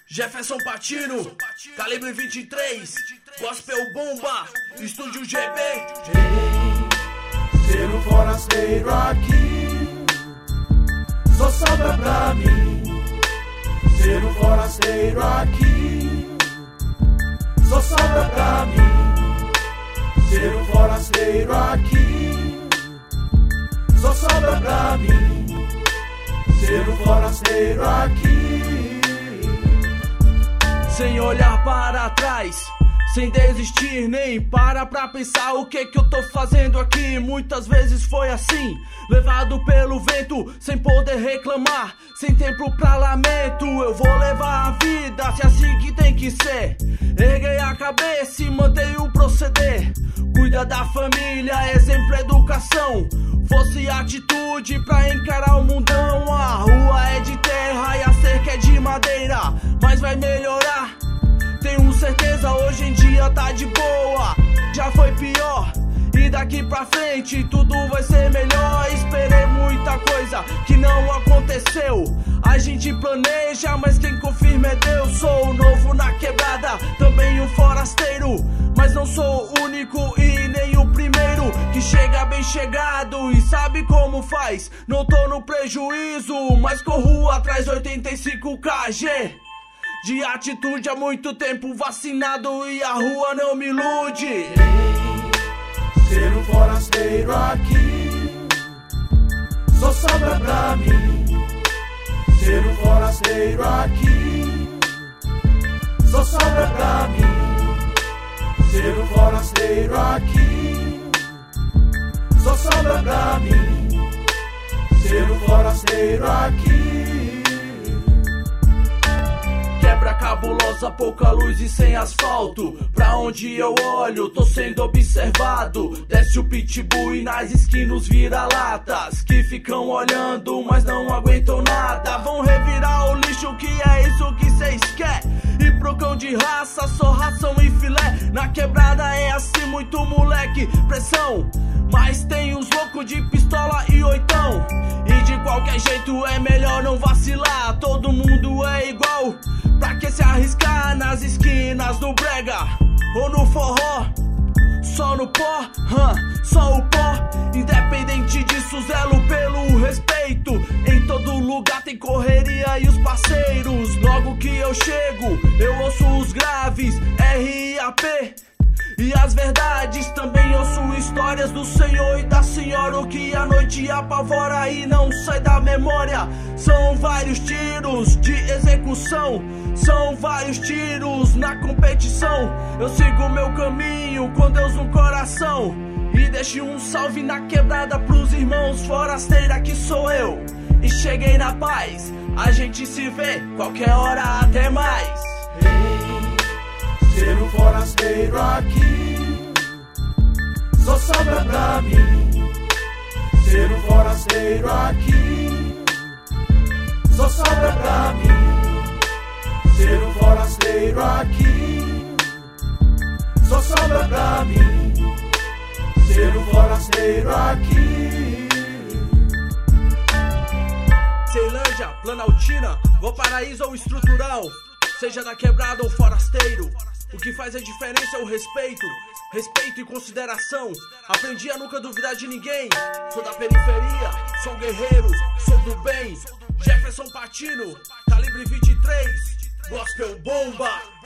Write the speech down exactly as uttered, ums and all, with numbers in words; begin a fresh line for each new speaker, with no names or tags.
Jefferson Patino, calibre vinte e três, Gospel Bomba, Estúdio G B.
Ser um forasteiro aqui só sobra pra mim. Ser um forasteiro aqui só sobra pra mim. Ser um forasteiro aqui só sobra pra mim. Ser um forasteiro aqui.
Sem olhar para trás, sem desistir nem para pra pensar o que que eu tô fazendo aqui. Muitas vezes foi assim, levado pelo vento, sem poder reclamar, sem tempo pra lamento. Eu vou levar a vida, se é assim que tem que ser. Erguei a cabeça e mantenho o proceder. Cuida da família, exemplo, educação. Fosse atitude pra encarar o mundão. A rua é de terra e a cerca é de madeira, mas vai melhorar, tenho certeza, hoje em dia tá de boa. Já foi pior e daqui pra frente tudo vai ser melhor. Esperei muita coisa que não aconteceu. A gente planeja, mas quem confirma é Deus. Sou novo na quebrada, também um forasteiro, mas não sou o único e nem o primeiro que chega bem chegado e sabe como faz. Não tô no prejuízo, mas corro atrás oitenta e cinco kilometros de atitude há muito tempo vacinado e a rua não me ilude.
Ser um forasteiro aqui só sobra pra mim. Ser um forasteiro aqui só sobra pra mim. Ser um forasteiro aqui só sobra pra mim. Ser um forasteiro aqui.
Quebra cabulosa, pouca luz e sem asfalto. Pra onde eu olho, tô sendo observado. Desce o pitbull e nas esquinas vira-latas que ficam olhando, mas não aguentam nada. Vão revirar o lixo, que é isso que cês quer. E pro cão de raça, só ração e filé. Na quebrada é assim, muito moleque, pressão. Mas tem uns loucos de pistola e oitão. E de qualquer jeito é melhor não vacilar. Todo mundo é igual, pra que se arriscar nas esquinas do brega ou no forró? Só no pó, hum, só o pó. Independente disso, zelo pelo respeito. Em todo lugar tem correria e os parceiros. Logo que eu chego, eu ouço os graves, R I A P e as verdades. Também ouço histórias do Senhor e da Senhora. O que a noite apavora e não sai da memória. São vários tiros de execução, são vários tiros na competição. Eu sigo meu caminho com Deus no coração. E deixo um salve na quebrada pros irmãos forasteira que sou eu. E cheguei na paz, a gente se vê qualquer hora, até mais.
Ser um forasteiro aqui só sobra pra mim. Ser um forasteiro aqui só sobra pra mim. Ser um forasteiro aqui só sobra pra mim. Ser um forasteiro aqui.
Ceilândia, Planaltina, Valparaíso ou estrutural, seja da quebrada ou forasteiro, o que faz a diferença é o respeito. Respeito e consideração. Aprendi a nunca duvidar de ninguém. Sou da periferia, sou guerreiro, sou do bem. Jefferson Patino, calibre vinte e três, Gospel Bomba.